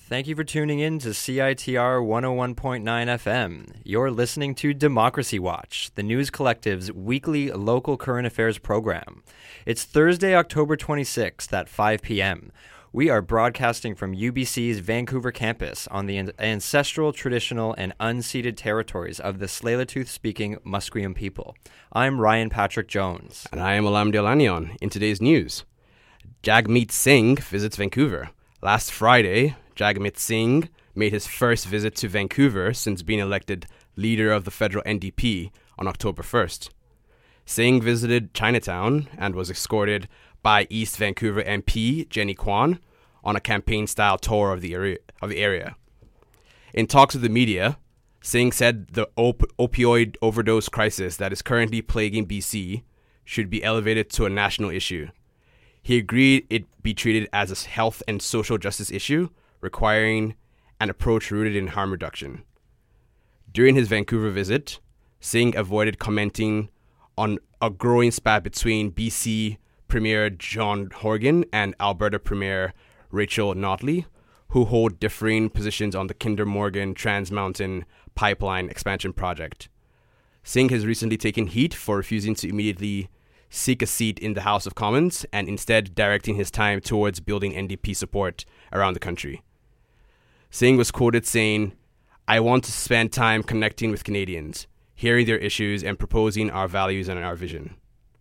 Thank you for tuning in to CITR 101.9 FM. You're listening to Democracy Watch, the News Collective's weekly local current affairs program. It's Thursday, October 26th at 5 p.m. We are broadcasting from UBC's Vancouver campus on the ancestral, traditional, and unceded territories of the Tsleil-Waututh-speaking Musqueam people. I'm Ryan Patrick Jones. And I am Alam Delanion. In today's news, Jagmeet Singh visits Vancouver. Last Friday, Jagmeet Singh made his first visit to Vancouver since being elected leader of the federal NDP on October 1st. Singh visited Chinatown and was escorted by East Vancouver MP Jenny Kwan on a campaign-style tour of the area. In talks with the media, Singh said the opioid overdose crisis that is currently plaguing BC should be elevated to a national issue. He agreed it be treated as a health and social justice issue, requiring an approach rooted in harm reduction. During his Vancouver visit, Singh avoided commenting on a growing spat between BC Premier John Horgan and Alberta Premier Rachel Notley, who hold differing positions on the Kinder Morgan Trans Mountain Pipeline expansion project. Singh has recently taken heat for refusing to immediately seek a seat in the House of Commons and instead directing his time towards building NDP support around the country. Singh was quoted saying, "I want to spend time connecting with Canadians, hearing their issues and proposing our values and our vision."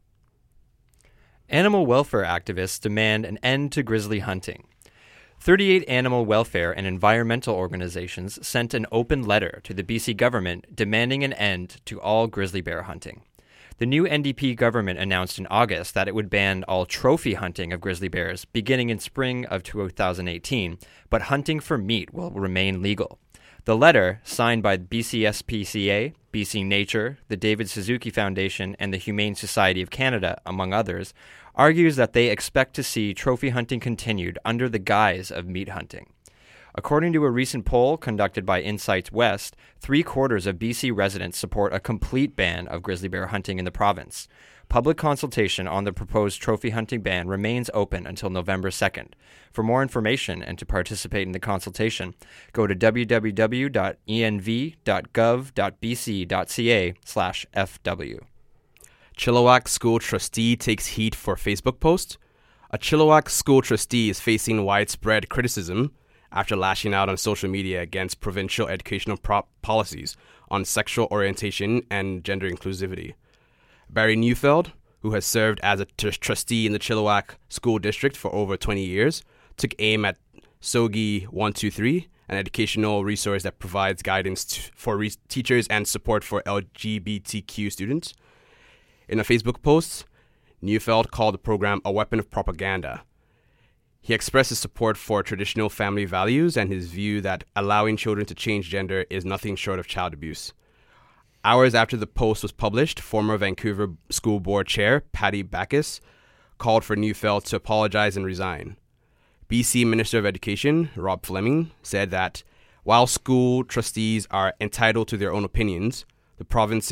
Animal welfare activists demand an end to grizzly hunting. 38 animal welfare and environmental organizations sent an open letter to the BC government demanding an end to all grizzly bear hunting. The new NDP government announced in August that it would ban all trophy hunting of grizzly bears beginning in spring of 2018, but hunting for meat will remain legal. The letter, signed by BCSPCA, BC Nature, the David Suzuki Foundation, and the Humane Society of Canada, among others, argues that they expect to see trophy hunting continued under the guise of meat hunting. According to a recent poll conducted by Insights West, 3/4 of BC residents support a complete ban of grizzly bear hunting in the province. Public consultation on the proposed trophy hunting ban remains open until November 2nd. For more information and to participate in the consultation, go to www.env.gov.bc.ca/FW. Chilliwack school trustee takes heat for Facebook post. A Chilliwack school trustee is facing widespread criticism after lashing out on social media against provincial educational policies on sexual orientation and gender inclusivity. Barry Neufeld, who has served as a trustee in the Chilliwack School District for over 20 years, took aim at SOGI 123, an educational resource that provides guidance for teachers and support for LGBTQ students. In a Facebook post, Neufeld called the program a weapon of propaganda. He expressed his support for traditional family values and his view that allowing children to change gender is nothing short of child abuse. Hours after the post was published, former Vancouver School Board Chair Patty Backus called for Neufeld to apologize and resign. BC Minister of Education Rob Fleming said that while school trustees are entitled to their own opinions, the province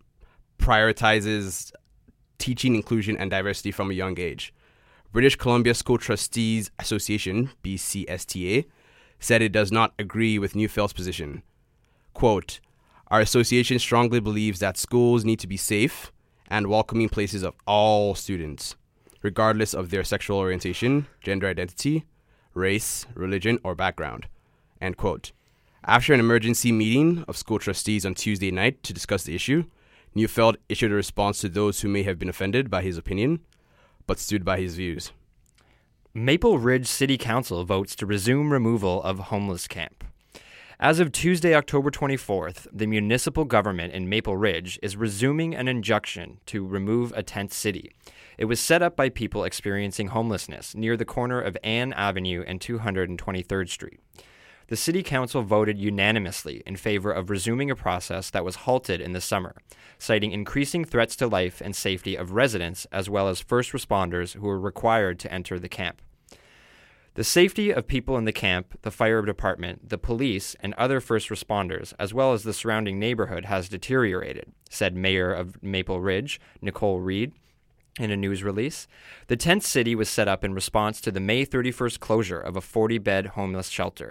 prioritizes teaching inclusion and diversity from a young age. British Columbia School Trustees Association, BCSTA, said it does not agree with Neufeld's position. Quote, "Our association strongly believes that schools need to be safe and welcoming places of all students, regardless of their sexual orientation, gender identity, race, religion, or background." End quote. After an emergency meeting of school trustees on Tuesday night to discuss the issue, Neufeld issued a response to those who may have been offended by his opinion, but stood by his views. Maple Ridge City Council votes to resume removal of homeless camp. As of Tuesday, October 24th, the municipal government in Maple Ridge is resuming an injunction to remove a tent city. It was set up by people experiencing homelessness near the corner of Ann Avenue and 223rd Street. The City Council voted unanimously in favor of resuming a process that was halted in the summer, citing increasing threats to life and safety of residents as well as first responders who were required to enter the camp. The safety of people in the camp, the fire department, the police, and other first responders, as well as the surrounding neighborhood, has deteriorated, said Mayor of Maple Ridge, Nicole Reed, in a news release. The tent city was set up in response to the May 31st closure of a 40-bed homeless shelter.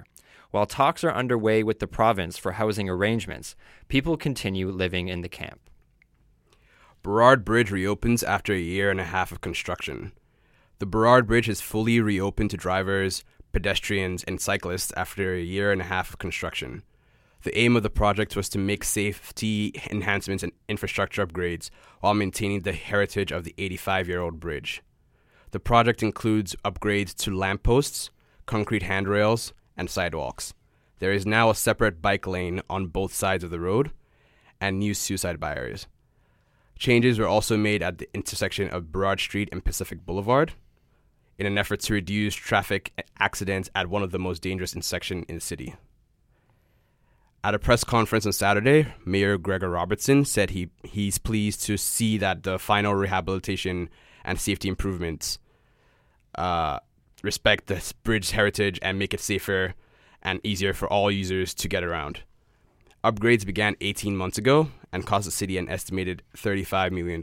While talks are underway with the province for housing arrangements, people continue living in the camp. Burrard Bridge reopens after a year and a half of construction. The Burrard Bridge is fully reopened to drivers, pedestrians, and cyclists after a year and a half of construction. The aim of the project was to make safety enhancements and infrastructure upgrades while maintaining the heritage of the 85-year-old bridge. The project includes upgrades to lampposts, concrete handrails, and sidewalks. There is now a separate bike lane on both sides of the road and new suicide barriers. Changes were also made at the intersection of Burrard Street and Pacific Boulevard in an effort to reduce traffic accidents at one of the most dangerous intersections in the city. At a press conference on Saturday, Mayor Gregor Robertson said he's pleased to see that the final rehabilitation and safety improvements respect the bridge's heritage and make it safer and easier for all users to get around. Upgrades began 18 months ago and cost the city an estimated $35 million.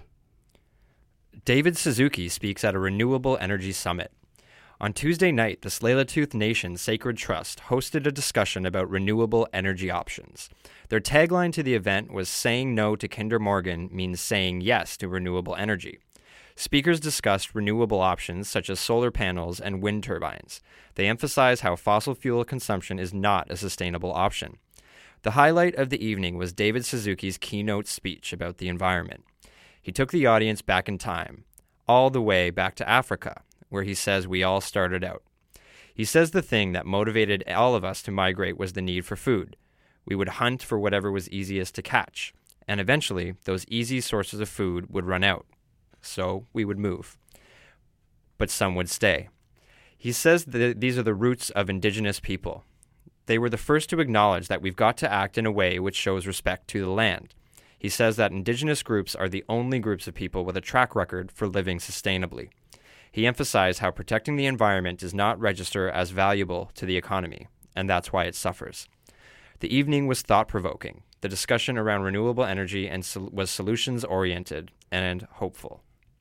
David Suzuki speaks at a renewable energy summit. On Tuesday night, the Tsleil-Waututh Nation Sacred Trust hosted a discussion about renewable energy options. Their tagline to the event was "Saying no to Kinder Morgan means saying yes to renewable energy." Speakers discussed renewable options such as solar panels and wind turbines. They emphasized how fossil fuel consumption is not a sustainable option. The highlight of the evening was David Suzuki's keynote speech about the environment. He took the audience back in time, all the way back to Africa, where he says we all started out. He says the thing that motivated all of us to migrate was the need for food. We would hunt for whatever was easiest to catch, and eventually those easy sources of food would run out. So we would move. But some would stay. He says that these are the roots of Indigenous people. They were the first to acknowledge that we've got to act in a way which shows respect to the land. He says that Indigenous groups are the only groups of people with a track record for living sustainably. He emphasized how protecting the environment does not register as valuable to the economy, and that's why it suffers. The evening was thought-provoking. The discussion around renewable energy was solutions-oriented and hopeful.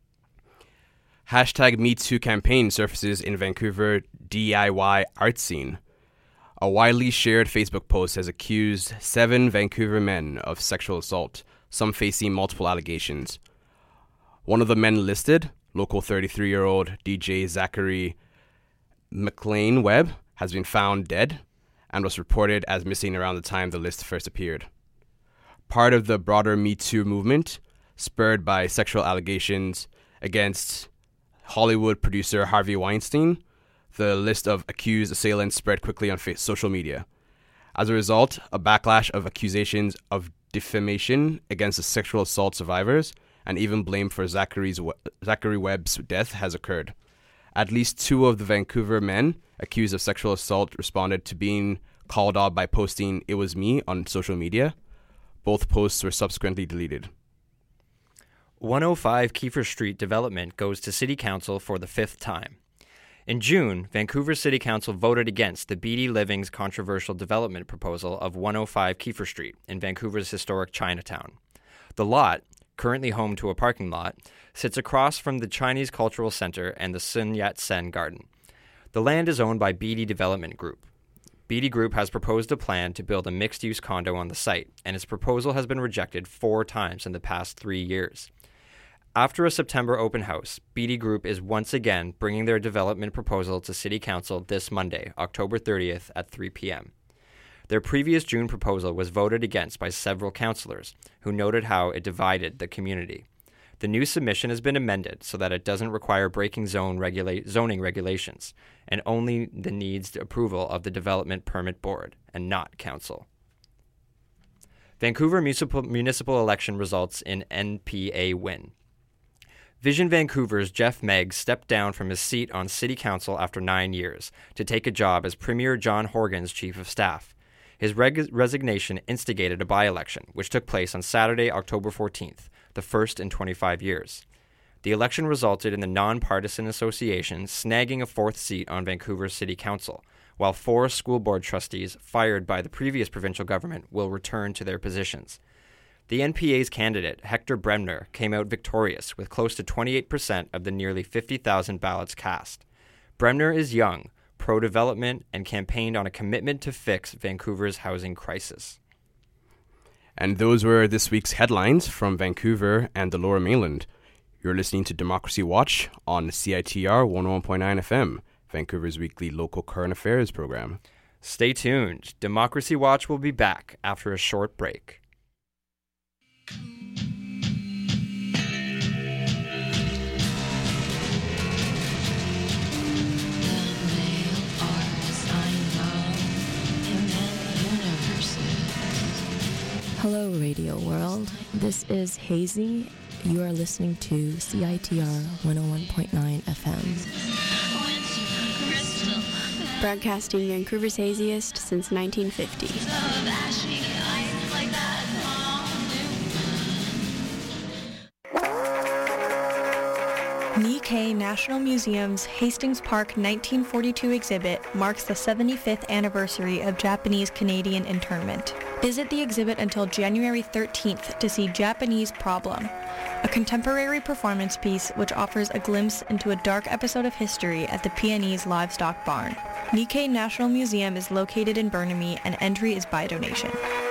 #MeToo campaign surfaces in Vancouver DIY art scene. A widely shared Facebook post has accused 7 Vancouver men of sexual assault, some facing multiple allegations. One of the men listed, local 33-year-old DJ Zachary McLean Webb, has been found dead and was reported as missing around the time the list first appeared. Part of the broader Me Too movement, spurred by sexual allegations against Hollywood producer Harvey Weinstein, the list of accused assailants spread quickly on social media. As a result, a backlash of accusations of defamation against the sexual assault survivors and even blame for Zachary Webb's death has occurred. At least 2 of the Vancouver men accused of sexual assault responded to being called out by posting "It was me" on social media. Both posts were subsequently deleted. 105 Kiefer Street development goes to City Council for the 5th time. In June, Vancouver City Council voted against the BD Living's controversial development proposal of 105 Kiefer Street in Vancouver's historic Chinatown. The lot, currently home to a parking lot, sits across from the Chinese Cultural Center and the Sun Yat-sen Garden. The land is owned by BD Development Group. BD Group has proposed a plan to build a mixed-use condo on the site, and its proposal has been rejected 4 times in the past 3 years. After a September open house, BD Group is once again bringing their development proposal to City Council this Monday, October 30th at 3 p.m. Their previous June proposal was voted against by several councillors, who noted how it divided the community. The new submission has been amended so that it doesn't require breaking zoning regulations, and only needs the approval of the Development Permit Board, and not Council. Vancouver municipal election results in NPA win. Vision Vancouver's Jeff Meggs stepped down from his seat on City Council after 9 years to take a job as Premier John Horgan's Chief of Staff. His resignation instigated a by-election, which took place on Saturday, October 14th, the first in 25 years. The election resulted in the nonpartisan association snagging a 4th seat on Vancouver City Council, while 4 school board trustees fired by the previous provincial government will return to their positions. The NPA's candidate, Hector Bremner, came out victorious with close to 28% of the nearly 50,000 ballots cast. Bremner is young, pro-development, and campaigned on a commitment to fix Vancouver's housing crisis. And those were this week's headlines from Vancouver and the Lower Mainland. You're listening to Democracy Watch on CITR 101.9 FM, Vancouver's weekly local current affairs program. Stay tuned. Democracy Watch will be back after a short break. Hello, Radio World. This is Hazy. You are listening to CITR 101.9 FM. Broadcasting Vancouver's haziest since 1950. Nikkei National Museum's Hastings Park 1942 exhibit marks the 75th anniversary of Japanese-Canadian internment. Visit the exhibit until January 13th to see Japanese Problem, a contemporary performance piece which offers a glimpse into a dark episode of history at the Peonese Livestock Barn. Nikkei National Museum is located in Burnaby and entry is by donation.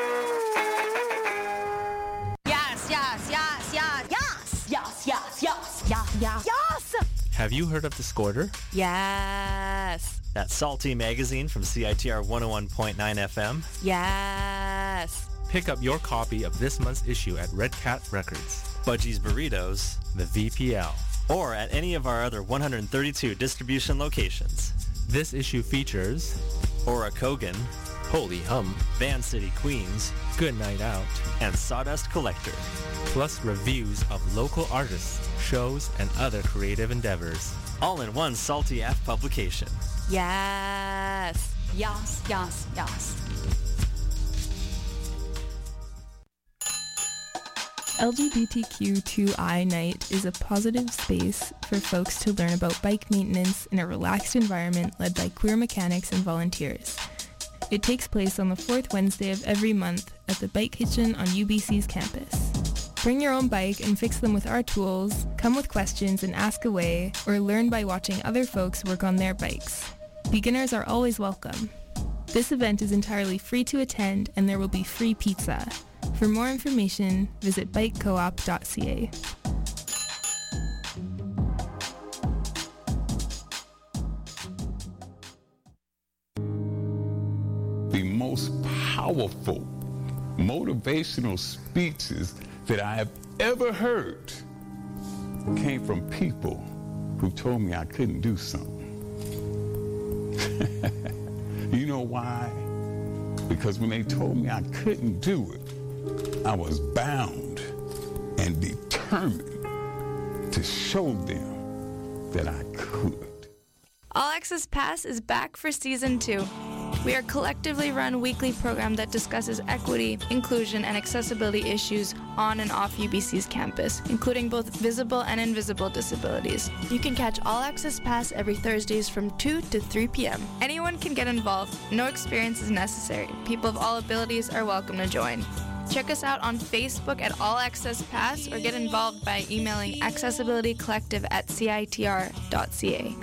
Yes! Have you heard of Discorder? Yes. That salty magazine from CITR 101.9 FM? Yes. Pick up your copy of this month's issue at Red Cat Records, Budgie's Burritos, the VPL, or at any of our other 132 distribution locations. This issue features Aura Kogan, Holy Hum, Van City Queens, Good Night Out, and Sawdust Collector, plus reviews of local artists, shows, and other creative endeavors. All in one salty F publication. Yes. Yes, yes, yes. LGBTQ2I Night is a positive space for folks to learn about bike maintenance in a relaxed environment led by queer mechanics and volunteers. It takes place on the fourth Wednesday of every month at the Bike Kitchen on UBC's campus. Bring your own bike and fix them with our tools, come with questions and ask away, or learn by watching other folks work on their bikes. Beginners are always welcome. This event is entirely free to attend and there will be free pizza. For more information, visit bikecoop.ca. The most powerful motivational speeches that I have ever heard came from people who told me I couldn't do something. You know why? Because when they told me I couldn't do it, I was bound and determined to show them that I could. All Access Pass is back for Season 2. We are a collectively run weekly program that discusses equity, inclusion, and accessibility issues on and off UBC's campus, including both visible and invisible disabilities. You can catch All Access Pass every Thursdays from 2 to 3 p.m. Anyone can get involved. No experience is necessary. People of all abilities are welcome to join. Check us out on Facebook at All Access Pass or get involved by emailing accessibilitycollective@citr.ca.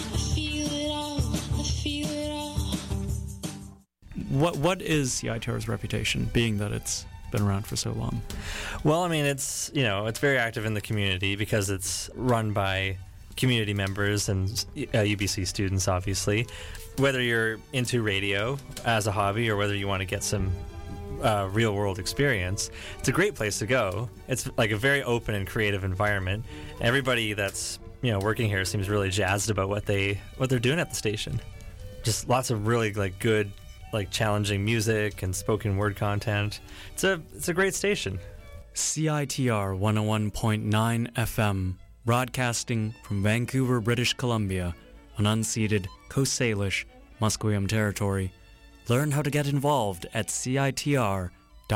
What is CITR's reputation, being that it's been around for so long? Well, I mean, it's very active in the community because it's run by community members and UBC students, obviously. Whether you're into radio as a hobby or whether you want to get some real-world experience, it's a great place to go. It's like a very open and creative environment. Everybody that's working here seems really jazzed about what they're doing at the station. Just lots of really good, challenging music and spoken word content. It's a great station. CITR 101.9 FM, broadcasting from Vancouver, British Columbia, on unceded Coast Salish, Musqueam territory. Learn how to get involved at citr.ca.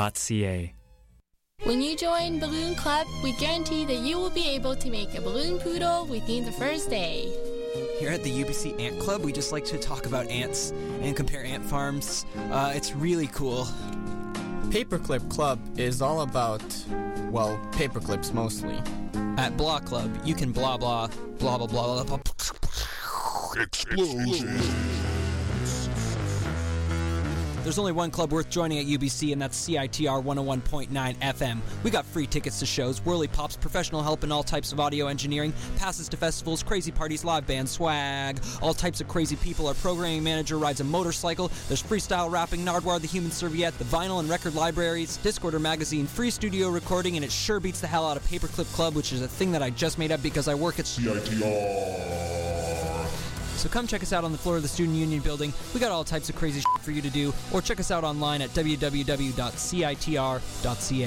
When you join Balloon Club, we guarantee that you will be able to make a balloon poodle within the first day. Here at the UBC Ant Club, we just like to talk about ants and compare ant farms. It's really cool. Paperclip Club is all about, paperclips mostly. At Blah Club, you can blah blah, blah blah blah blah blah. There's only one club worth joining at UBC, and that's CITR 101.9 FM. We got free tickets to shows, whirly pops, professional help in all types of audio engineering, passes to festivals, crazy parties, live band swag, all types of crazy people. Our programming manager rides a motorcycle. There's freestyle rapping, Nardwar the Human Serviette, the vinyl and record libraries, Discorder magazine, free studio recording, and it sure beats the hell out of Paperclip Club, which is a thing that I just made up because I work at CITR. So come check us out on the floor of the Student Union building. We got all types of crazy shit for you to do, or check us out online at www.citr.ca.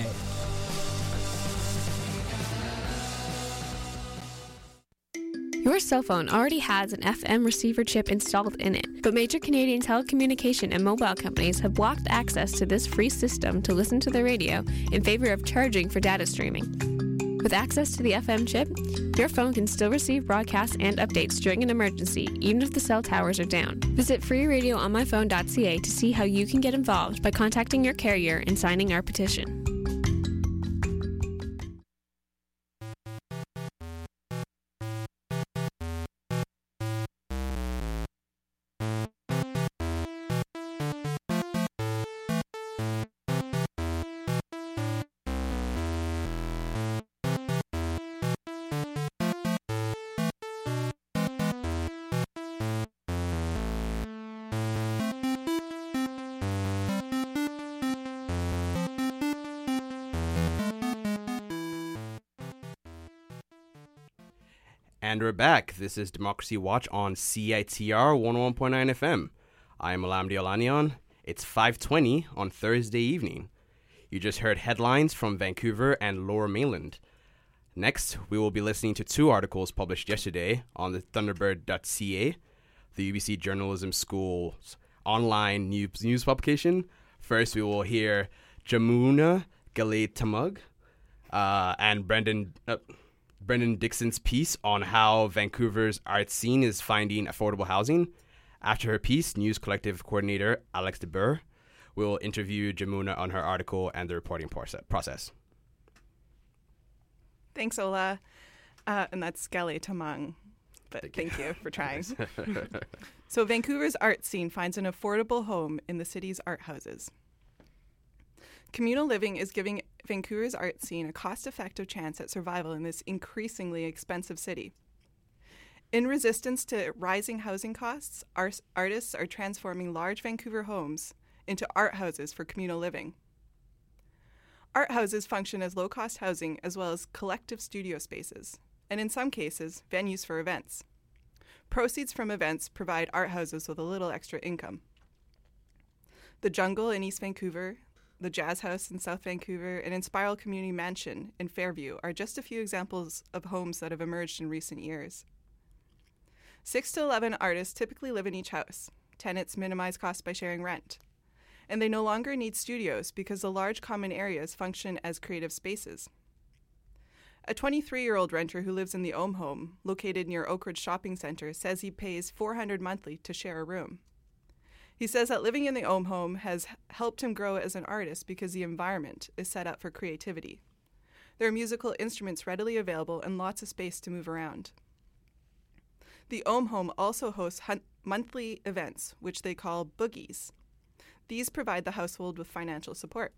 Your cell phone already has an FM receiver chip installed in it, but major Canadian telecommunication and mobile companies have blocked access to this free system to listen to the radio in favor of charging for data streaming. With access to the FM chip, your phone can still receive broadcasts and updates during an emergency, even if the cell towers are down. Visit freeradioonmyphone.ca to see how you can get involved by contacting your carrier and signing our petition. And we're back. This is Democracy Watch on CITR 101.9 FM. I am Alamdi Alanian. It's 5:20 on Thursday evening. You just heard headlines from Vancouver and Lower Mainland. Next, we will be listening to two articles published yesterday on the Thunderbird.ca, the UBC Journalism School's online news publication. First, we will hear Jamuna Galay-Tamug and Brendan Dixon's piece on how Vancouver's art scene is finding affordable housing. After her piece, News Collective coordinator Alex DeBur will interview Jamuna on her article and the reporting process. Thanks, Ola. And that's Galay-Tamug, but thank you for trying. So Vancouver's art scene finds an affordable home in the city's art houses. Communal living is giving Vancouver's art scene a cost-effective chance at survival in this increasingly expensive city. In resistance to rising housing costs, artists are transforming large Vancouver homes into art houses for communal living. Art houses function as low-cost housing as well as collective studio spaces, and in some cases, venues for events. Proceeds from events provide art houses with a little extra income. The Jungle in East Vancouver, the Jazz House in South Vancouver, and Inspiral Community Mansion in Fairview are just a few examples of homes that have emerged in recent years. 6 to 11 artists typically live in each house. Tenants minimize costs by sharing rent. And they no longer need studios because the large common areas function as creative spaces. A 23-year-old renter who lives in the Ohm Home, located near Oakridge Shopping Centre, says he pays $400 monthly to share a room. He says that living in the Ohm Home has helped him grow as an artist because the environment is set up for creativity. There are musical instruments readily available and lots of space to move around. The Ohm Home also hosts monthly events, which they call boogies. These provide the household with financial support.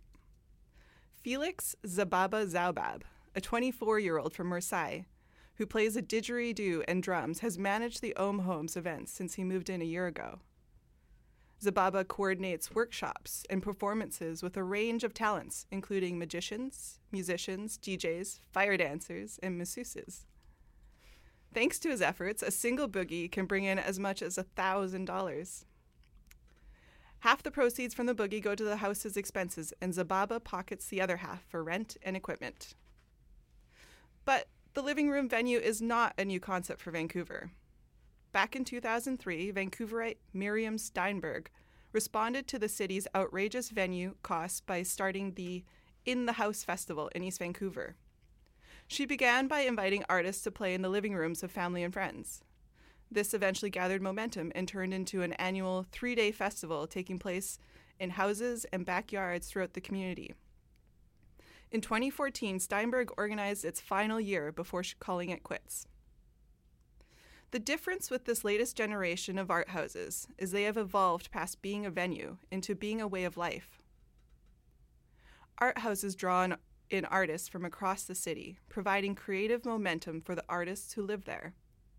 Felix Zababa Zaubab, a 24-year-old from Marseille, who plays a didgeridoo and drums, has managed the Ohm Home's events since he moved in a year ago. Zababa coordinates workshops and performances with a range of talents, including magicians, musicians, DJs, fire dancers, and masseuses. Thanks to his efforts, a single boogie can bring in as much as $1,000. Half the proceeds from the boogie go to the house's expenses, and Zababa pockets the other half for rent and equipment. But the living room venue is not a new concept for Vancouver. Back in 2003, Vancouverite Miriam Steinberg responded to the city's outrageous venue costs by starting the In the House Festival in East Vancouver. She began by inviting artists to play in the living rooms of family and friends. This eventually gathered momentum and turned into an annual 3-day festival taking place in houses and backyards throughout the community. In 2014, Steinberg organized its final year before calling it quits. The difference with this latest generation of art houses is they have evolved past being a venue into being a way of life. Art houses draw in artists from across the city, providing creative momentum for the artists who live there.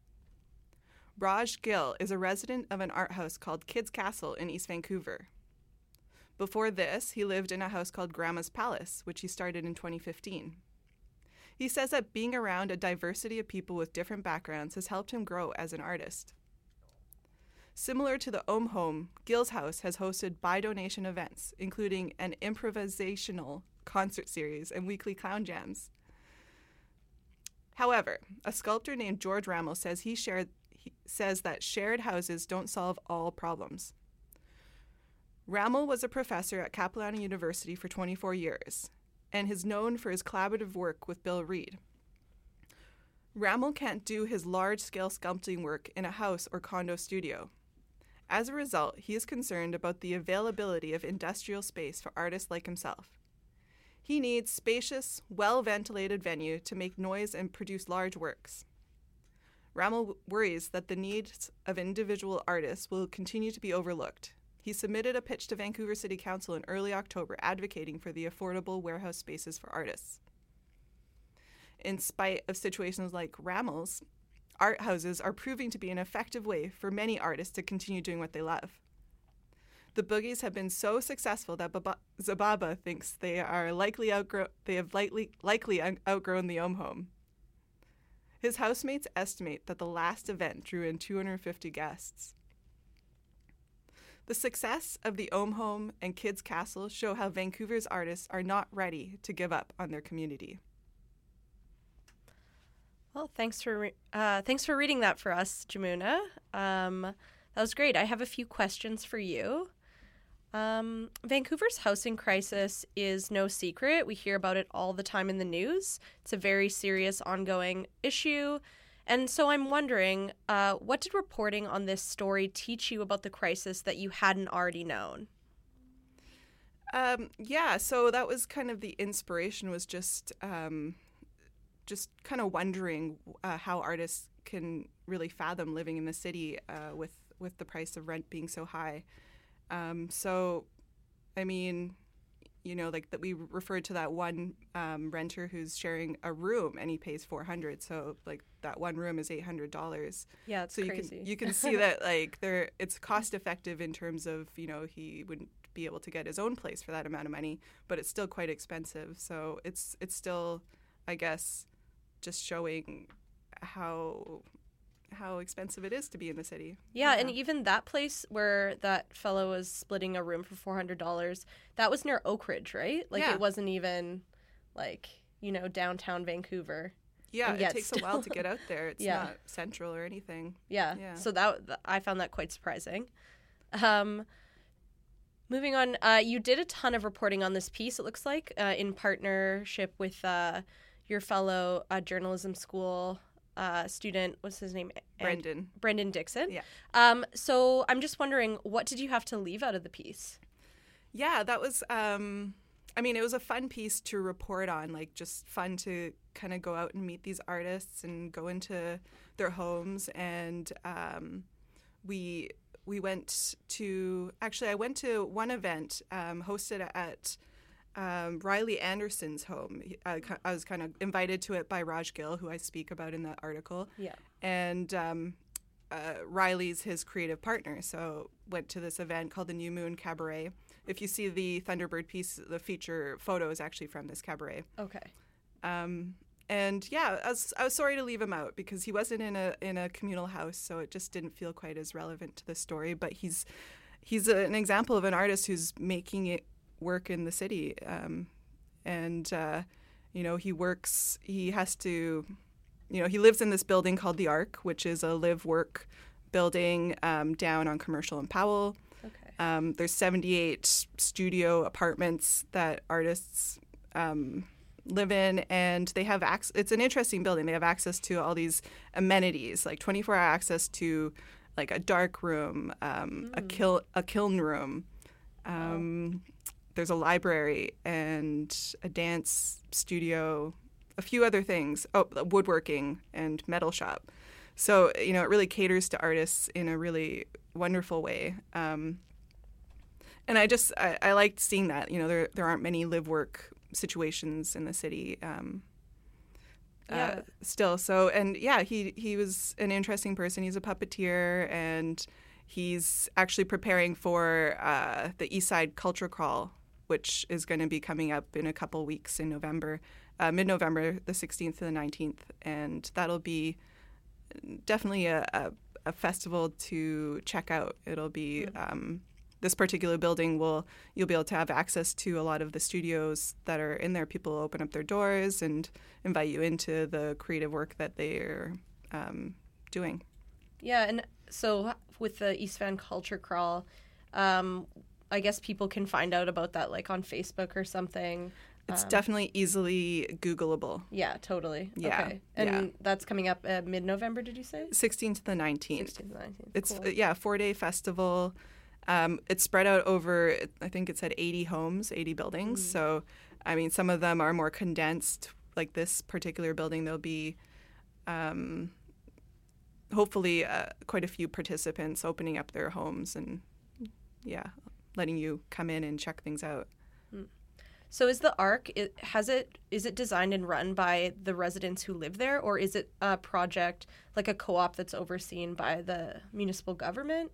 Raj Gill is a resident of an art house called Kids Castle in East Vancouver. Before this, he lived in a house called Grandma's Palace, which he started in 2015. He says that being around a diversity of people with different backgrounds has helped him grow as an artist. Similar to the Ohm Home, Gill's house has hosted by-donation events, including an improvisational concert series and weekly clown jams. However, a sculptor named George Rammel says that shared houses don't solve all problems. Rammel was a professor at Capilano University for 24 years and is known for his collaborative work with Bill Reed. Rammel can't do his large-scale sculpting work in a house or condo studio. As a result, he is concerned about the availability of industrial space for artists like himself. He needs spacious, well-ventilated venue to make noise and produce large works. Rammel worries that the needs of individual artists will continue to be overlooked. He submitted a pitch to Vancouver City Council in early October advocating for the affordable warehouse spaces for artists. In spite of situations like Rammel's, art houses are proving to be an effective way for many artists to continue doing what they love. The Boogies have been so successful that Zababa thinks they have likely outgrown the Ohm Home. His housemates estimate that the last event drew in 250 guests. The success of the Ohm Home and Kids Castle show how Vancouver's artists are not ready to give up on their community. Well, thanks for reading that for us, Jamuna. That was great. I have a few questions for you. Vancouver's housing crisis is no secret. We hear about it all the time in the news. It's a very serious ongoing issue. And so I'm wondering, what did reporting on this story teach you about the crisis that you hadn't already known? So that was kind of the inspiration, was just kind of wondering how artists can really fathom living in the city with the price of rent being so high. Like that we referred to that one renter who's sharing a room and he pays $400. So like that one room is $800. Yeah, it's crazy. You can see that like it's cost effective in terms of, he wouldn't be able to get his own place for that amount of money, but it's still quite expensive. So it's still, I guess, just showing how expensive it is to be in the city. Yeah, and even that place where that fellow was splitting a room for $400, that was near Oak Ridge, right? Like It wasn't even downtown Vancouver. Yeah, it takes a while to get out there. It's not central or anything. Yeah. So I found that quite surprising. Moving on, you did a ton of reporting on this piece, it looks like, in partnership with your fellow journalism school student. What's his name? Brendan Dixon. Yeah. So I'm just wondering, what did you have to leave out of the piece? Yeah, that was, it was a fun piece to report on, like just fun to kind of go out and meet these artists and go into their homes. And we went to, I went to one event hosted at Riley Anderson's home. I was kind of invited to it by Raj Gill, who I speak about in that article. Yeah. And Riley's his creative partner, so went to this event called the New Moon Cabaret. If you see the Thunderbird piece, the feature photo is actually from this cabaret. Okay. And yeah, I was sorry to leave him out because he wasn't in a communal house, so it just didn't feel quite as relevant to the story. But he's an example of an artist who's making it work in the city, he lives in this building called the Arc, which is a live-work building down on Commercial and Powell. Okay. There's 78 studio apartments that artists live in, and they have it's an interesting building. They have access to all these amenities, like 24-hour access to like a dark room, a kiln room. There's a library and a dance studio, a few other things. Oh, woodworking and metal shop. So, it really caters to artists in a really wonderful way. And I liked seeing that. There aren't many live-work situations in the city still. So, and he was an interesting person. He's a puppeteer, and he's actually preparing for the East Side Culture Crawl, which is going to be coming up in a couple weeks in November, mid-November, the 16th to the 19th. And that'll be definitely a festival to check out. It'll be this particular building you'll be able to have access to a lot of the studios that are in there. People will open up their doors and invite you into the creative work that they're doing. Yeah, and so with the East Van Culture Crawl, I guess people can find out about that like on Facebook or something. It's definitely easily Googleable. Yeah, totally. Yeah. Okay. And that's coming up mid-November, did you say? 16th to the 19th. 16th to the 19th. It's, cool. a 4-day festival. It's spread out over, I think it said 80 homes, 80 buildings. Mm-hmm. So, some of them are more condensed. Like this particular building, there'll be hopefully quite a few participants opening up their homes and, letting you come in and check things out. So is the ARC, is it designed and run by the residents who live there, or is it a project, like a co-op that's overseen by the municipal government?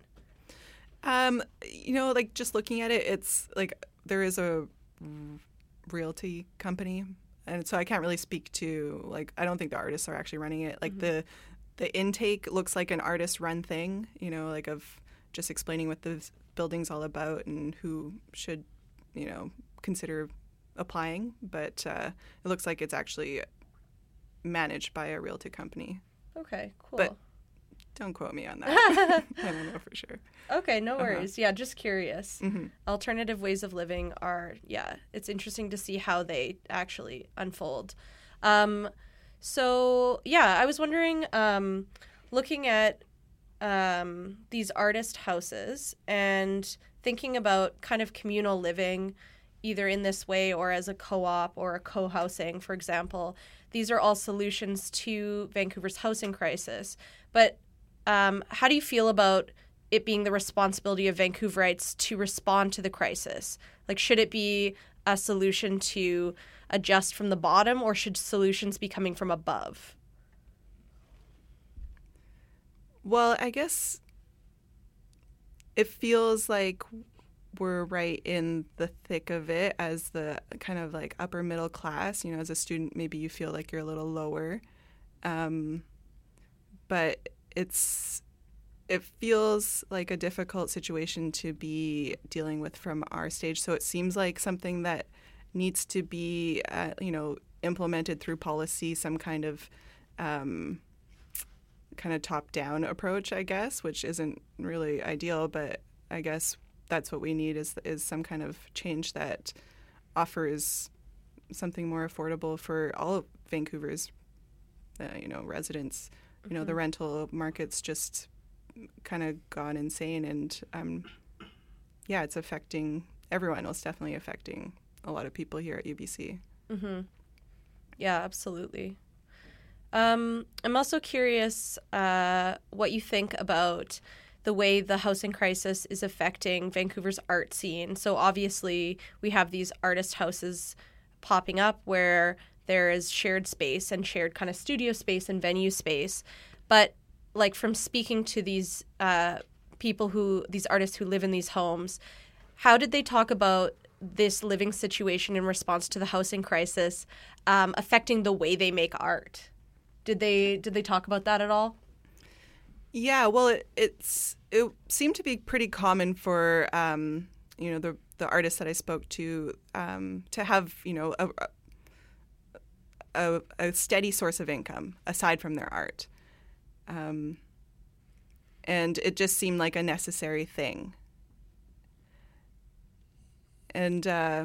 Just looking at it, it's like there is a realty company, and so I can't really speak to, I don't think the artists are actually running it. The intake looks like an artist-run thing, of just explaining what the building's all about and who should, consider applying. But it looks like it's actually managed by a realty company. Okay, cool. But don't quote me on that. I don't know for sure. Okay, no worries. Uh-huh. Yeah, just curious. Mm-hmm. Alternative ways of living are, it's interesting to see how they actually unfold. I was wondering, looking at these artist houses and thinking about kind of communal living, either in this way or as a co-op or a co-housing, for example. These are all solutions to Vancouver's housing crisis. But how do you feel about it being the responsibility of Vancouverites to respond to the crisis? Should it be a solution to adjust from the bottom, or should solutions be coming from above? Well, I guess it feels like we're right in the thick of it as the kind of upper middle class. As a student, maybe you feel like you're a little lower. But it feels like a difficult situation to be dealing with from our stage. So it seems like something that needs to be, implemented through policy, some kind of top-down approach, I guess, which isn't really ideal. But I guess that's what we need is some kind of change that offers something more affordable for all of Vancouver's, residents. Mm-hmm. The rental market's just kind of gone insane, and it's affecting everyone. It's definitely affecting a lot of people here at UBC. Mm-hmm. Yeah, absolutely. I'm also curious what you think about the way the housing crisis is affecting Vancouver's art scene. So obviously we have these artist houses popping up where there is shared space and shared kind of studio space and venue space. But from speaking to these these artists who live in these homes, how did they talk about this living situation in response to the housing crisis affecting the way they make art? Did they talk about that at all? Yeah, well, it seemed to be pretty common for the artists that I spoke to have a steady source of income aside from their art, and it just seemed like a necessary thing. And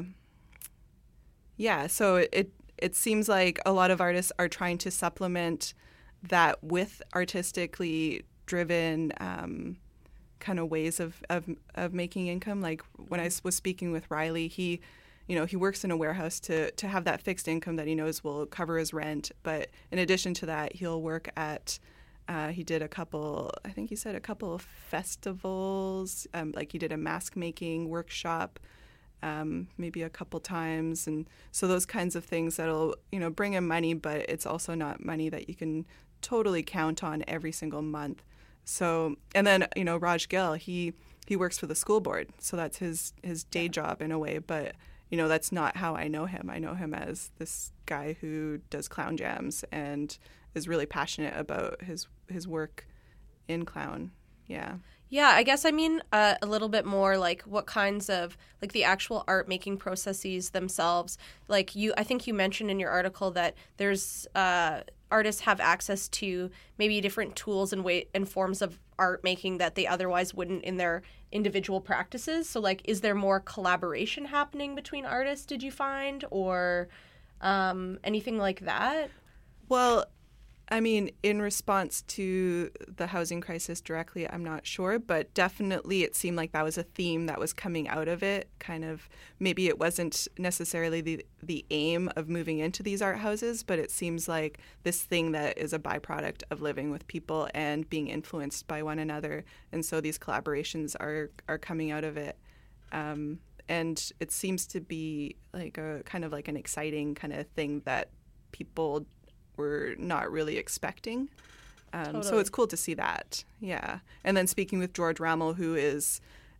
so it seems like a lot of artists are trying to supplement that with artistically driven kind of ways of making income. Like when I was speaking with Riley, he works in a warehouse to have that fixed income that he knows will cover his rent. But in addition to that, he'll work at He did a couple of festivals, like he did a mask making workshop maybe a couple times. And so those kinds of things that'll, bring him money, but it's also not money that you can totally count on every single month. So, and then, Raj Gill, he works for the school board. So that's his day job in a way. But, that's not how I know him. I know him as this guy who does clown jams and is really passionate about his work in clown. Yeah. Yeah, I guess I mean a little bit more like what kinds of like the actual art making processes themselves. Like I think you mentioned in your article that there's artists have access to maybe different tools and forms of art making that they otherwise wouldn't in their individual practices. So like, is there more collaboration happening between artists, did you find, or anything like that? Well, I mean, in response to the housing crisis directly, I'm not sure, but definitely it seemed like that was a theme that was coming out of it. Kind of, maybe it wasn't necessarily the aim of moving into these art houses, but it seems like this thing that is a byproduct of living with people and being influenced by one another. And so these collaborations are coming out of it. And it seems to be like a kind of like an exciting kind of thing that people were not really expecting. Totally. So it's cool to see that. Yeah. And then speaking with George Rammel, who is,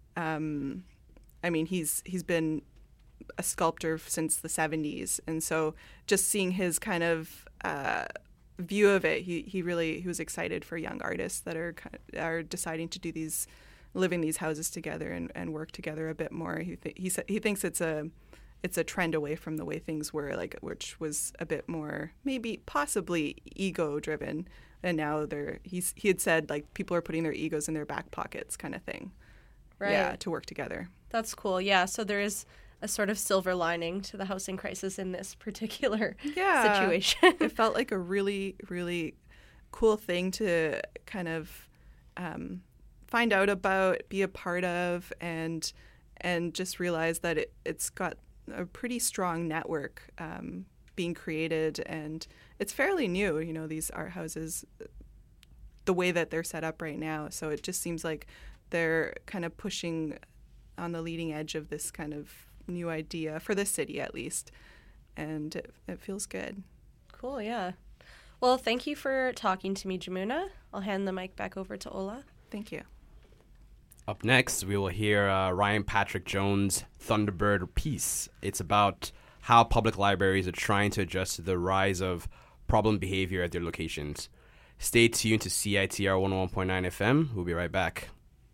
he's been a sculptor since the 70s. And so just seeing his kind of view of it, he was excited for young artists that are deciding to live in these houses together and work together a bit more. He thinks it's a trend away from the way things were, like, which was a bit more maybe possibly ego driven, and now he had said like people are putting their egos in their back pockets kind of thing. Right. Yeah, to work together. That's cool. Yeah, so there is a sort of silver lining to the housing crisis in this particular situation. It felt like a really, really cool thing to kind of find out about, be a part of, and just realize that it's got a pretty strong network being created, and it's fairly new, these art houses, the way that they're set up right now. So it just seems like they're kind of pushing on the leading edge of this kind of new idea for the city, at least, and it feels good. Cool, yeah. Well, thank you for talking to me, Jamuna. I'll hand the mic back over to Ola. Thank you. Up next, we will hear Ryan Patrick Jones' Thunderbird piece. It's about how public libraries are trying to adjust to the rise of problem behavior at their locations. Stay tuned to CITR 101.9 FM. We'll be right back.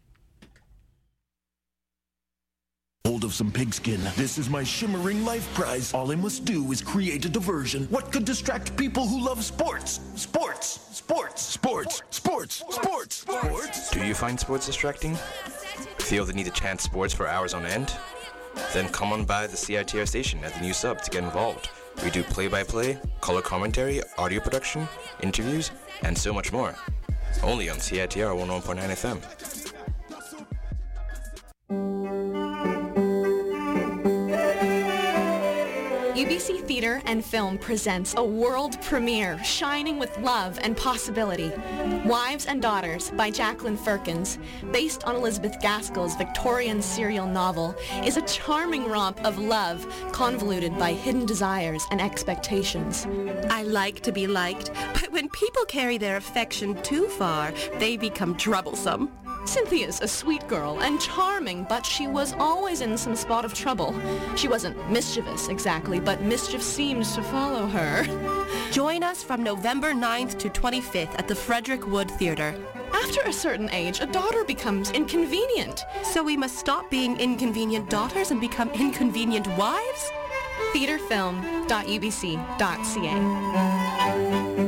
Hold of some pigskin. This is my shimmering life prize. All I must do is create a diversion. What could distract people who love sports? Sports. Sports. Sports. Sports. Sports. Sports. Do you find sports distracting? Feel the need to chant sports for hours on end? Then come on by the CITR station at the new sub to get involved. We do play-by-play, color commentary, audio production, interviews, and so much more. Only on CITR 101.9 FM. UBC Theatre and Film presents a world premiere, Shining with Love and Possibility. Wives and Daughters by Jacqueline Firkins, based on Elizabeth Gaskell's Victorian serial novel, is a charming romp of love convoluted by hidden desires and expectations. I like to be liked, but when people carry their affection too far, they become troublesome. Cynthia's a sweet girl and charming, but she was always in some spot of trouble. She wasn't mischievous exactly, but mischief seems to follow her. Join us from November 9th to 25th at the Frederick Wood Theatre. After a certain age, a daughter becomes inconvenient. So we must stop being inconvenient daughters and become inconvenient wives? theaterfilm.ubc.ca.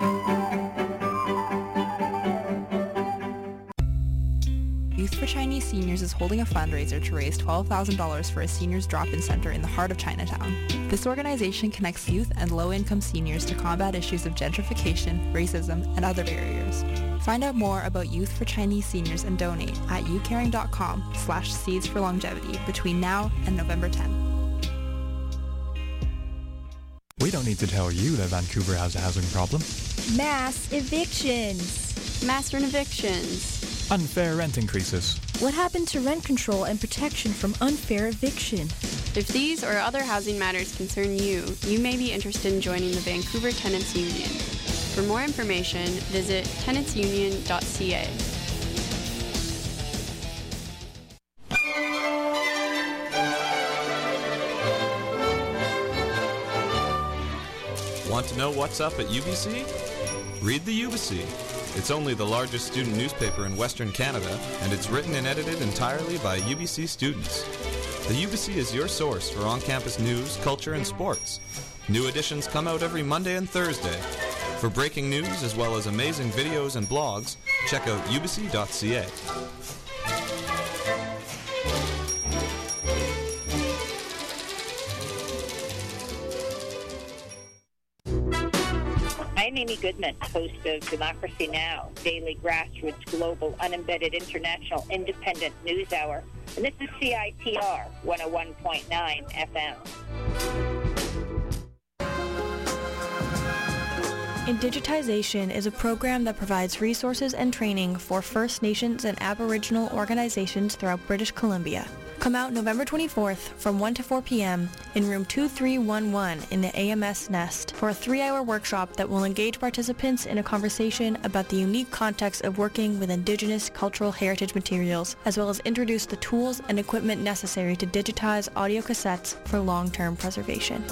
Youth for Chinese Seniors is holding a fundraiser to raise $12,000 for a seniors drop-in center in the heart of Chinatown. This organization connects youth and low-income seniors to combat issues of gentrification, racism, and other barriers. Find out more about Youth for Chinese Seniors and donate at youcaring.com/seeds for longevity between now and November 10. We don't need to tell you that Vancouver has a housing problem. Mass evictions. Mass rent evictions. Unfair rent increases. What happened to rent control and protection from unfair eviction? If these or other housing matters concern you, you may be interested in joining the Vancouver Tenants Union. For more information, visit tenantsunion.ca. Want to know what's up at UBC? Read the UBC. It's only the largest student newspaper in Western Canada, and it's written and edited entirely by UBC students. The UBC is your source for on-campus news, culture, and sports. New editions come out every Monday and Thursday. For breaking news as well as amazing videos and blogs, check out ubc.ca. I'm Amy Goodman, host of Democracy Now!, daily grassroots, global, unembedded, international, independent news hour. And this is CITR 101.9 FM. Indigitization is a program that provides resources and training for First Nations and Aboriginal organizations throughout British Columbia. Come out November 24th from 1 to 4 p.m. in room 2311 in the AMS Nest for a 3-hour workshop that will engage participants in a conversation about the unique context of working with Indigenous cultural heritage materials, as well as introduce the tools and equipment necessary to digitize audio cassettes for long-term preservation.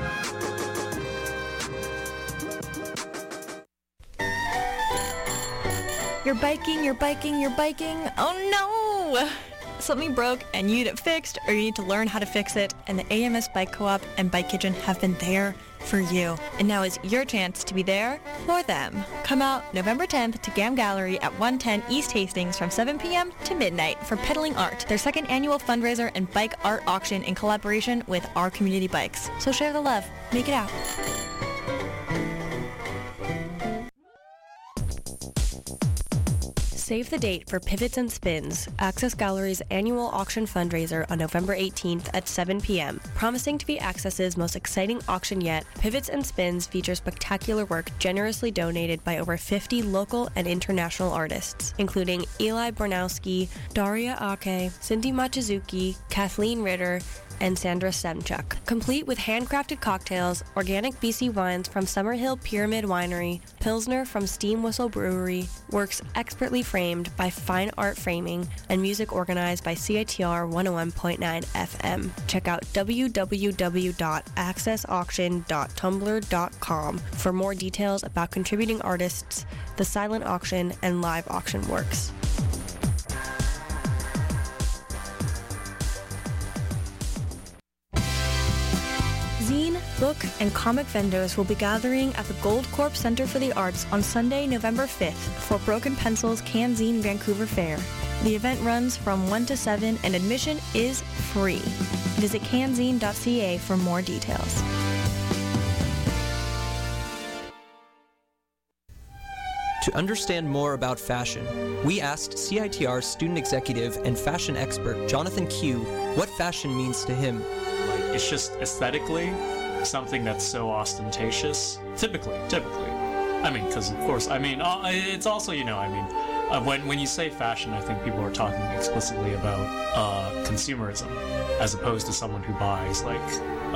You're biking. Oh no! Something broke and you need it fixed, or you need to learn how to fix it, and the AMS Bike Co-op and Bike Kitchen have been there for you. And now is your chance to be there for them. Come out November 10th to GAM Gallery at 110 East Hastings from 7 p.m. to midnight for Pedaling Art, their second annual fundraiser and bike art auction in collaboration with Our Community Bikes. So share the love. Make it out. Save the date for Pivots and Spins, Access Gallery's annual auction fundraiser on November 18th at 7 p.m. Promising to be Access's most exciting auction yet, Pivots and Spins features spectacular work generously donated by over 50 local and international artists, including Eli Bornowski, Daria Ake, Cindy Machizuki, Kathleen Ritter, and Sandra Semchuk. Complete with handcrafted cocktails, organic BC wines from Summerhill Pyramid Winery, Pilsner from Steam Whistle Brewery, works expertly framed by Fine Art Framing, and music organized by CITR 101.9 FM. Check out www.accessauction.tumblr.com for more details about contributing artists, the silent auction, and live auction works. Zine, book, and comic vendors will be gathering at the Gold Corp Center for the Arts on Sunday, November 5th for Broken Pencil's CanZine Vancouver Fair. The event runs from 1 to 7 and admission is free. Visit canzine.ca for more details. To understand more about fashion, we asked CITR student executive and fashion expert Jonathan Q what fashion means to him. It's just aesthetically something that's so ostentatious. Typically. I mean, because of course, I mean, it's also, when you say fashion, I think people are talking explicitly about consumerism, as opposed to someone who buys let's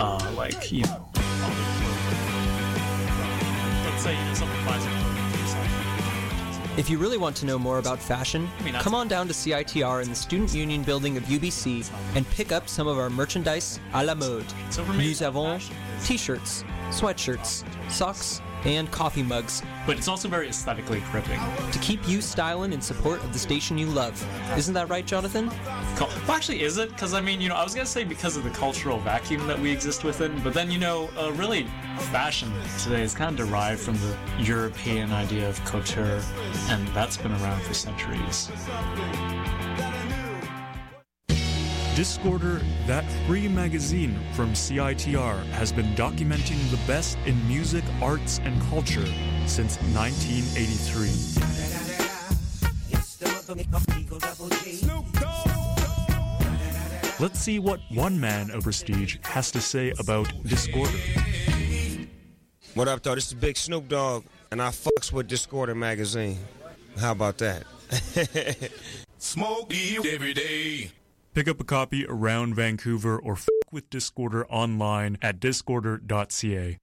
say someone buys a clothing. If you really want to know more about fashion, come on down to CITR in the Student Union building of UBC and pick up some of our merchandise à la mode. Nous avons t-shirts, sweatshirts, socks, and coffee mugs. But it's also very aesthetically gripping. To keep you styling in support of the station you love. Isn't that right, Jonathan? Well, actually, is it? Because, I was going to say because of the cultural vacuum that we exist within, but then, really, fashion today is kind of derived from the European idea of couture, and that's been around for centuries. Discorder, that free magazine from CITR, has been documenting the best in music, arts, and culture since 1983. Let's see what one man of prestige has to say about Discorder. What up, though? This is Big Snoop Dogg, and I fucks with Discorder magazine. How about that? Smoke weed every day. Pick up a copy around Vancouver or with Discorder online at discorder.ca.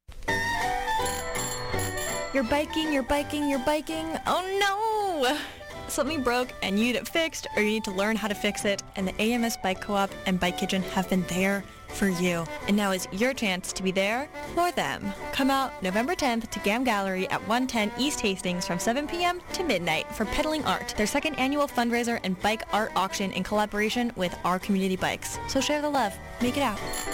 You're biking. Oh no! Something broke and you need it fixed, or you need to learn how to fix it, and the AMS Bike Co-op and Bike Kitchen have been there for you. And now is your chance to be there for them. Come out November 10th to GAM Gallery at 110 East Hastings from 7 p.m. to midnight for Pedaling Art, their second annual fundraiser and bike art auction in collaboration with Our Community Bikes. So share the love. Make it out.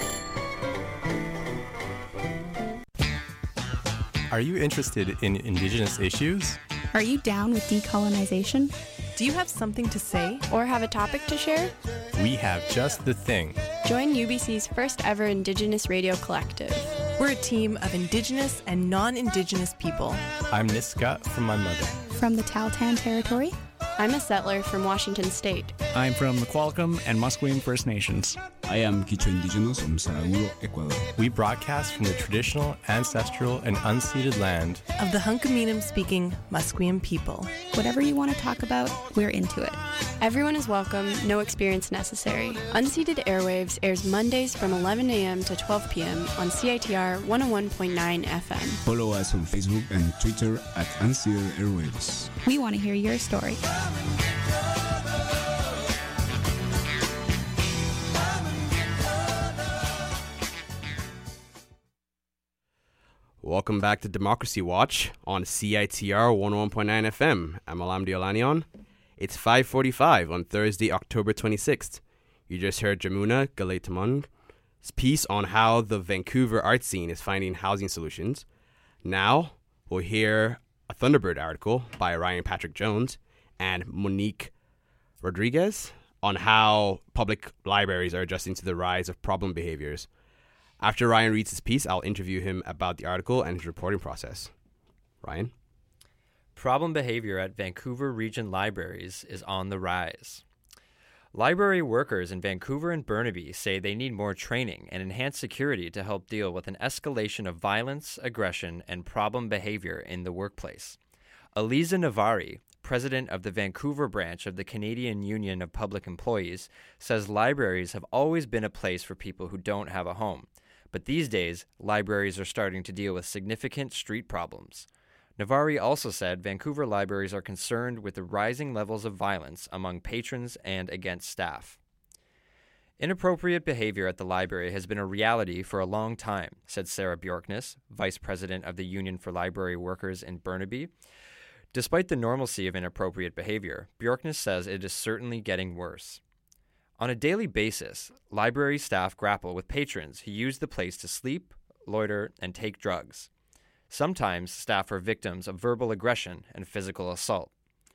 Are you interested in Indigenous issues? Are you down with decolonization? Do you have something to say? Or have a topic to share? We have just the thing. Join UBC's first ever Indigenous Radio Collective. We're a team of Indigenous and non-Indigenous people. I'm Niska from my mother. From the Tahltan Territory? I'm a settler from Washington State. I'm from the Qualcomm and Musqueam First Nations. I am Quichua Indigenous from Saraguro, Ecuador. We broadcast from the traditional, ancestral, and unceded land of the Hunkaminam-speaking Musqueam people. Whatever you want to talk about, we're into it. Everyone is welcome, no experience necessary. Unceded Airwaves airs Mondays from 11 a.m. to 12 p.m. on CITR 101.9 FM. Follow us on Facebook and Twitter at Unceded Airwaves. We want to hear your story. Welcome back to Democracy Watch on CITR 101.9 FM. I'm Alamdi Olanion. It's 5:45 on Thursday, October 26th. You just heard Jamuna Galetamang's piece on how the Vancouver art scene is finding housing solutions. Now, we'll hear a Thunderbird article by Ryan Patrick Jones and Monique Rodriguez on how public libraries are adjusting to the rise of problem behaviors. After Ryan reads his piece, I'll interview him about the article and his reporting process. Ryan? Problem behavior at Vancouver Region libraries is on the rise. Library workers in Vancouver and Burnaby say they need more training and enhanced security to help deal with an escalation of violence, aggression, and problem behavior in the workplace. Aliza Navari, president of the Vancouver branch of the Canadian Union of Public Employees, says libraries have always been a place for people who don't have a home. But these days, libraries are starting to deal with significant street problems. Navari also said Vancouver libraries are concerned with the rising levels of violence among patrons and against staff. Inappropriate behavior at the library has been a reality for a long time, said Sarah Bjorkness, vice president of the Union for Library Workers in Burnaby. Despite the normalcy of inappropriate behavior, Bjorkness says it is certainly getting worse. On a daily basis, library staff grapple with patrons who use the place to sleep, loiter, and take drugs. Sometimes staff are victims of verbal aggression and physical assault.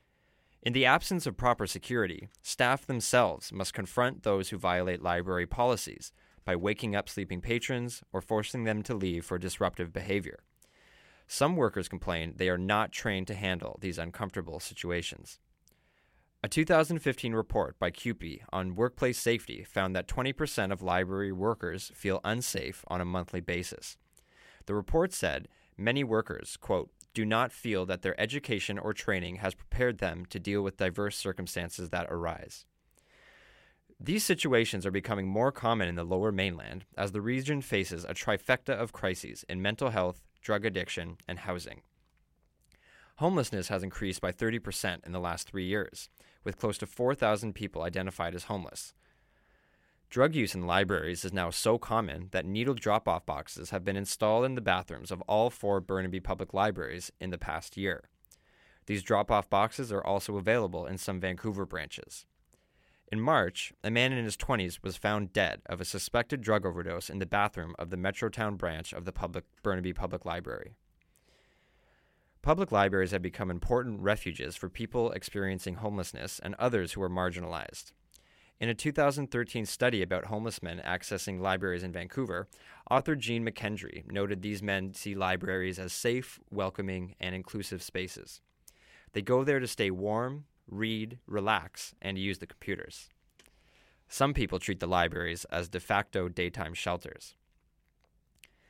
In the absence of proper security, staff themselves must confront those who violate library policies by waking up sleeping patrons or forcing them to leave for disruptive behavior. Some workers complain they are not trained to handle these uncomfortable situations. A 2015 report by CUPE on workplace safety found that 20% of library workers feel unsafe on a monthly basis. The report said many workers, quote, do not feel that their education or training has prepared them to deal with diverse circumstances that arise. These situations are becoming more common in the Lower Mainland as the region faces a trifecta of crises in mental health, drug addiction, and housing. Homelessness has increased by 30% in the last 3 years, with close to 4,000 people identified as homeless. Drug use in libraries is now so common that needle drop-off boxes have been installed in the bathrooms of all 4 Burnaby public libraries in the past year. These drop-off boxes are also available in some Vancouver branches. In March, a man in his 20s was found dead of a suspected drug overdose in the bathroom of the Metrotown branch of the Burnaby Public Library. Public libraries have become important refuges for people experiencing homelessness and others who are marginalized. In a 2013 study about homeless men accessing libraries in Vancouver, author Jean McKendry noted these men see libraries as safe, welcoming, and inclusive spaces. They go there to stay warm, read, relax, and use the computers. Some people treat the libraries as de facto daytime shelters.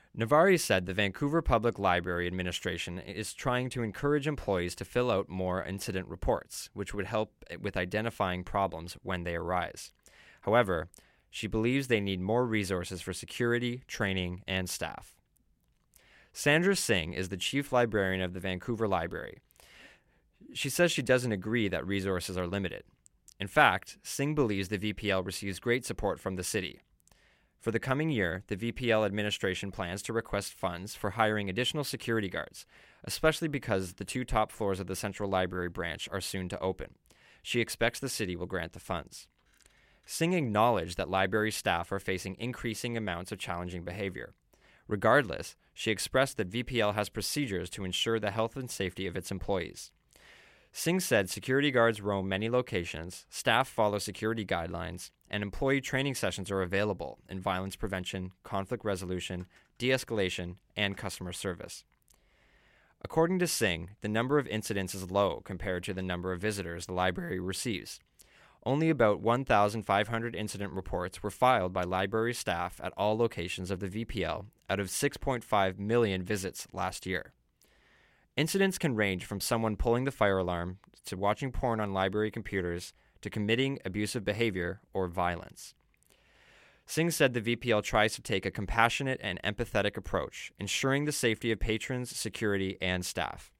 Navari said the Vancouver Public Library Administration is trying to encourage employees to fill out more incident reports, which would help with identifying problems when they arise. However, she believes they need more resources for security, training, and staff. Sandra Singh is the chief librarian of the Vancouver Library. She says she doesn't agree that resources are limited. In fact, Singh believes the VPL receives great support from the city. For the coming year, the VPL administration plans to request funds for hiring additional security guards, especially because the 2 top floors of the Central Library branch are soon to open. She expects the city will grant the funds. Singh acknowledged that library staff are facing increasing amounts of challenging behavior. Regardless, she expressed that VPL has procedures to ensure the health and safety of its employees. Singh said security guards roam many locations, staff follow security guidelines, and employee training sessions are available in violence prevention, conflict resolution, de-escalation, and customer service. According to Singh, the number of incidents is low compared to the number of visitors the library receives. Only about 1,500 incident reports were filed by library staff at all locations of the VPL out of 6.5 million visits last year. Incidents can range from someone pulling the fire alarm to watching porn on library computers to committing abusive behavior or violence. Singh said the VPL tries to take a compassionate and empathetic approach, ensuring the safety of patrons, security, and staff.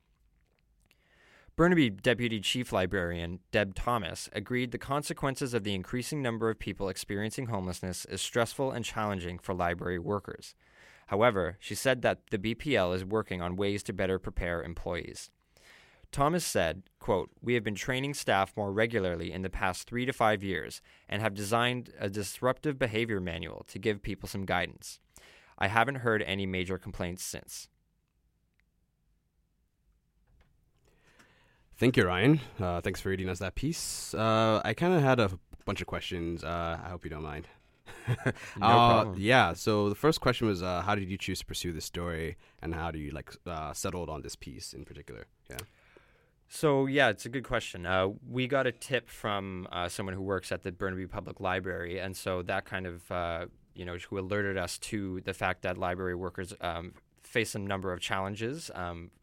Burnaby Deputy Chief Librarian Deb Thomas agreed the consequences of the increasing number of people experiencing homelessness is stressful and challenging for library workers. However, she said that the BPL is working on ways to better prepare employees. Thomas said, quote, "We have been training staff more regularly in the past 3 to 5 years and have designed a disruptive behavior manual to give people some guidance. I haven't heard any major complaints since." Thank you, Ryan. Thanks for reading us that piece. I kind of had a bunch of questions. I hope you don't mind. No problem. Yeah, so the first question was, how did you choose to pursue this story, and how do you settled on this piece in particular? Yeah. So, yeah, it's a good question. We got a tip from someone who works at the Burnaby Public Library, and so that kind of, who alerted us to the fact that library workers face a number of challenges,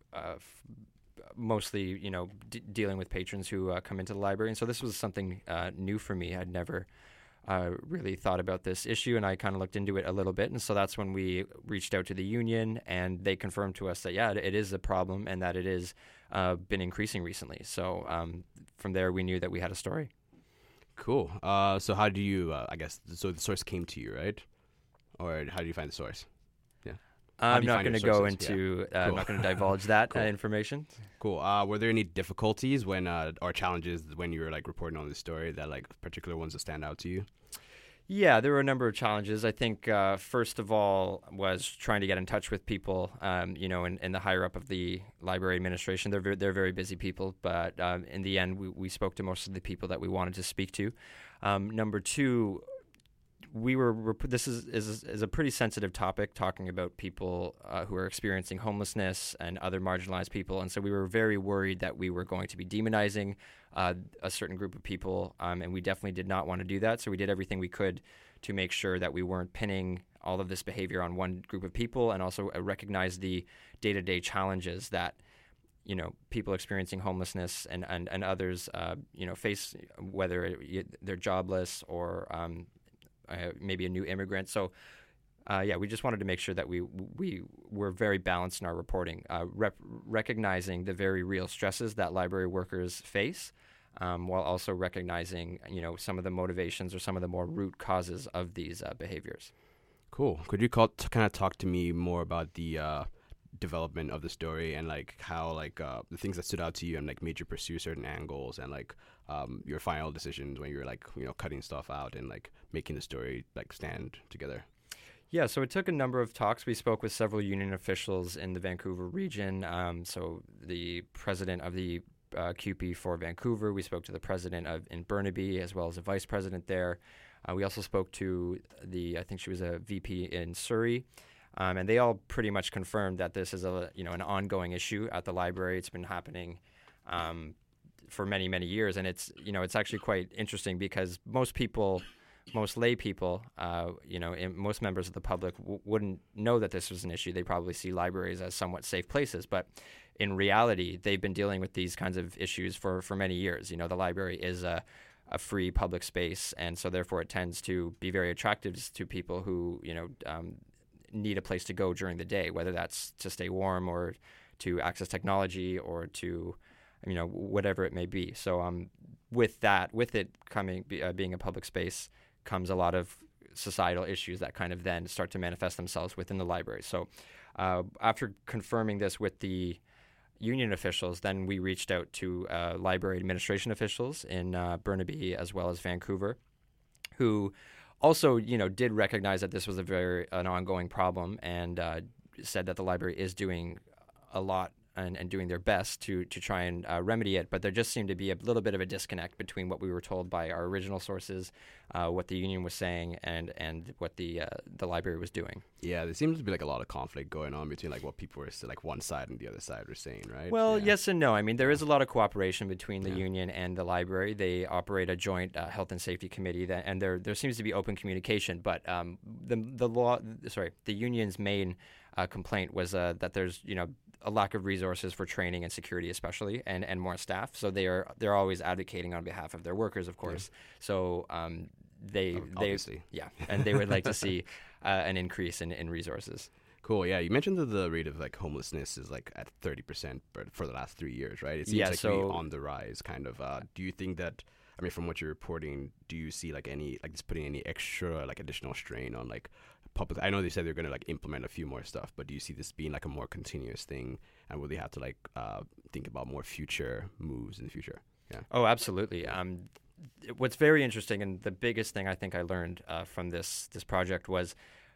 mostly, dealing with patrons who come into the library. And so this was something new for me. I'd never really thought about this issue, and I kind of looked into it a little bit. And so that's when we reached out to the union, and they confirmed to us that, yeah, it is a problem and that it is been increasing recently. So from there, we knew that we had a story. Cool. So how do you, so the source came to you, right? Or how do you find the source? Yeah. I'm not going to go into, I'm not going to divulge that information. Cool. Were there any difficulties or challenges when you were reporting on this story that particular ones that stand out to you? Yeah, there were a number of challenges. I think first of all was trying to get in touch with people, in the higher up of the library administration. They're very busy people, but in the end, we spoke to most of the people that we wanted to speak to. Number two, this is a pretty sensitive topic, talking about people who are experiencing homelessness and other marginalized people, and so we were very worried that we were going to be demonizing a certain group of people, and we definitely did not want to do that. So we did everything we could to make sure that we weren't pinning all of this behavior on one group of people, and also recognize the day-to-day challenges that people experiencing homelessness and others face, whether they're jobless or maybe a new immigrant. So we just wanted to make sure that we were very balanced in our reporting, recognizing the very real stresses that library workers face, while also recognizing some of the motivations or some of the more root causes of these behaviors. Cool. Could you kind of talk to me more about the development of the story and how the things that stood out to you and made you pursue certain angles and your final decisions when you were cutting stuff out and making the story stand together? Yeah, so it took a number of talks. We spoke with several union officials in the Vancouver region. So the president of the CUPE for Vancouver, we spoke to the president in Burnaby, as well as the vice president there. We also spoke to I think she was a VP in Surrey. And they all pretty much confirmed that this is an ongoing issue at the library. It's been happening for many, many years, and it's actually quite interesting because most people most lay people, most members of the public wouldn't know that this was an issue. They probably see libraries as somewhat safe places, but in reality, they've been dealing with these kinds of issues for many years. The library is a free public space, and so therefore it tends to be very attractive to people who need a place to go during the day, whether that's to stay warm or to access technology or to whatever it may be. So with it coming being a public space comes a lot of societal issues that kind of then start to manifest themselves within the library. So after confirming this with the union officials, then we reached out to library administration officials in Burnaby as well as Vancouver, who also did recognize that this was an ongoing problem, and said that the library is doing a lot and doing their best to try and remedy it. But there just seemed to be a little bit of a disconnect between what we were told by our original sources, what the union was saying, and what the library was doing. Yeah, there seems to be like a lot of conflict going on between like what people were like one side and the other side were saying, right? Well, yes and no. I mean, there is a lot of cooperation between the union and the library. They operate a joint health and safety committee, and there seems to be open communication. But the union's main complaint was that there's a lack of resources for training and security, especially, and more staff. So they're always advocating on behalf of their workers, of course. Yeah. So they and they would like to see an increase in resources. Cool. Yeah, you mentioned that the rate of like homelessness is like at 30% for the last 3 years, right? It seems to be on the rise, kind of. Do you think that? I mean, from what you're reporting, do you see like any like this putting any extra like additional strain on like public? I know they said they're going to like implement a few more stuff, but do you see this being like a more continuous thing, and will they have to like think about more future moves in the future? Yeah. Oh, absolutely. What's very interesting, and the biggest thing I think I learned from this project was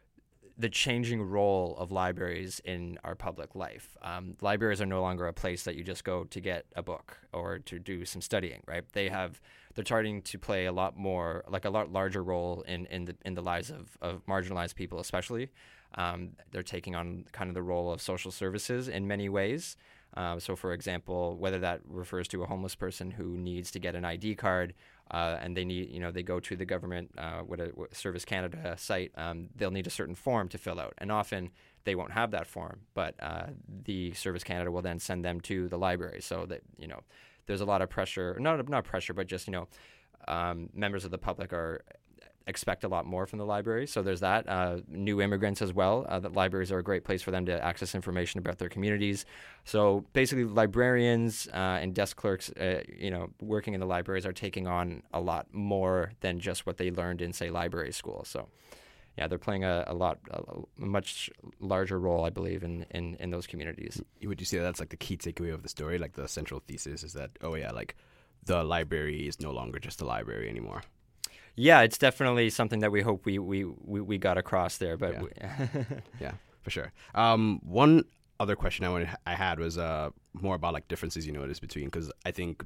the changing role of libraries in our public life. Libraries are no longer a place that you just go to get a book or to do some studying, right? They're starting to play a lot larger role in the lives of marginalized people, especially. They're taking on kind of the role of social services in many ways. So, for example, whether that refers to a homeless person who needs to get an ID card, and they go to the government, Service Canada site, they'll need a certain form to fill out, and often they won't have that form, but the Service Canada will then send them to the library. So that there's a lot of pressure, not pressure, but just members of the public expect a lot more from the library. So there's that. New immigrants as well. That libraries are a great place for them to access information about their communities. So basically, librarians and desk clerks, working in the libraries are taking on a lot more than just what they learned in, say, library school. So, yeah, they're playing a much larger role, I believe, in those communities. Would you say that's like the key takeaway of the story? Like the central thesis is that, like the library is no longer just a library anymore. Yeah, it's definitely something that we hope we got across there. But yeah, for sure. One other question I had was more about like differences you noticed between, because I think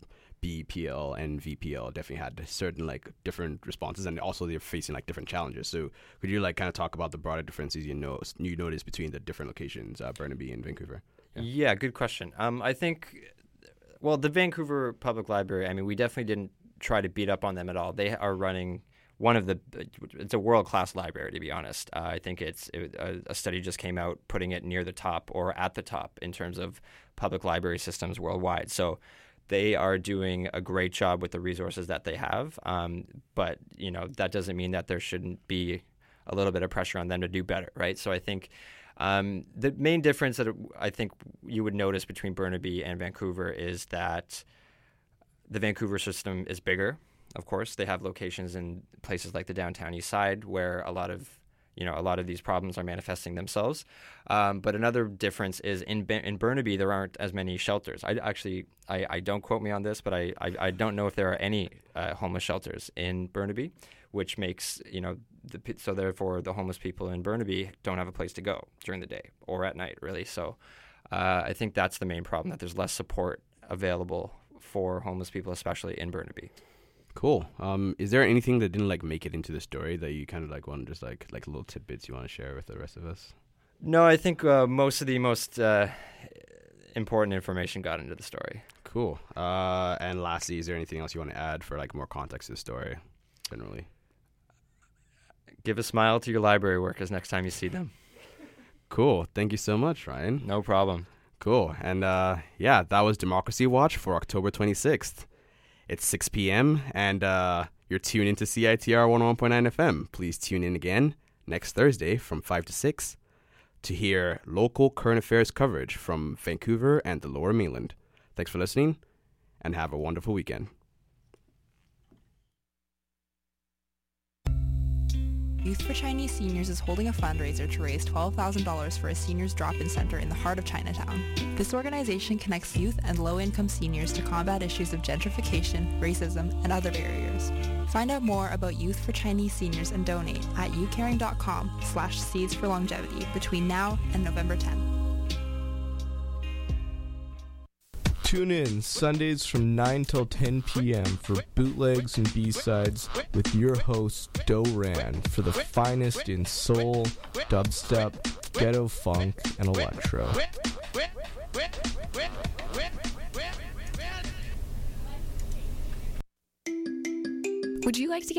BPL and VPL definitely had certain like different responses, and also they're facing like different challenges. So could you like kind of talk about the broader differences you noticed between the different locations, Burnaby and Vancouver? Yeah, good question. I think, well, the Vancouver Public Library, I mean, we definitely didn't try to beat up on them at all. They are running it's a world-class library, to be honest. I think a study just came out putting it near the top or at the top in terms of public library systems worldwide. So they are doing a great job with the resources that they have. But, that doesn't mean that there shouldn't be a little bit of pressure on them to do better, right? So I think the main difference that I think you would notice between Burnaby and Vancouver is that the Vancouver system is bigger. Of course, they have locations in places like the downtown east side where a lot of these problems are manifesting themselves. But another difference is in Burnaby, there aren't as many shelters. I don't quote me on this, but I don't know if there are any homeless shelters in Burnaby, which makes, so therefore the homeless people in Burnaby don't have a place to go during the day or at night, really. So I think that's the main problem, that there's less support available for homeless people, especially in Burnaby. Cool. Is there anything that didn't like make it into the story that you kind of like want to just like little tidbits you want to share with the rest of us? No, I think most of the most important information got into the story. Cool. And lastly, is there anything else you want to add for like more context to the story generally? Give a smile to your library workers next time you see them. Cool. Thank you so much, Ryan. No problem. Cool. And yeah, that was Democracy Watch for October 26th. It's 6 p.m. and you're tuned into CITR 101.9 FM. Please tune in again next Thursday from 5 to 6 to hear local current affairs coverage from Vancouver and the Lower Mainland. Thanks for listening and have a wonderful weekend. Youth for Chinese Seniors is holding a fundraiser to raise $12,000 for a seniors drop-in center in the heart of Chinatown. This organization connects youth and low-income seniors to combat issues of gentrification, racism, and other barriers. Find out more about Youth for Chinese Seniors and donate at youcaring.com/seeds for longevity between now and November 10th. Tune in Sundays from 9 till 10 p.m. for bootlegs and B-sides with your host, Do Ran, for the finest in soul, dubstep, ghetto funk, and electro. Would you like to get